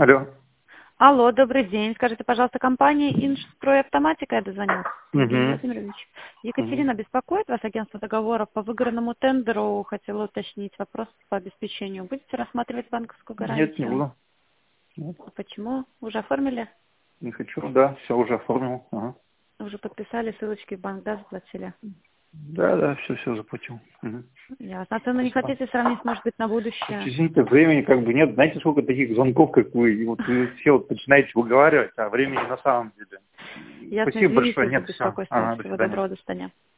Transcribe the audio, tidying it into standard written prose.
Алло. Алло, добрый день. Скажите, пожалуйста, компания «Инжстройавтоматика», я дозвонилась. Евгений Угу. Владимирович. Екатерина, беспокоит вас агентство договоров по выигранному тендеру? Хотела уточнить вопрос по обеспечению. Будете рассматривать банковскую Нет, не гарантию? буду. Нет, А почему? Уже оформили? не хочу. Да, все уже оформил. Ага. Уже подписали, ссылочки в банк, да, заплатили? Да, все заплатил. Угу. Ясно. А цену не Спасибо. хотите сравнить, может быть, на Слушайте, будущее? извините, времени как бы нет. Знаете, сколько таких звонков, как вы? И вот вы все вот начинаете выговаривать, а времени на самом деле. Ясно, Спасибо большое. извините за Нет, все. беспокойство. Ага, до Всего свидания. доброго, до свидания.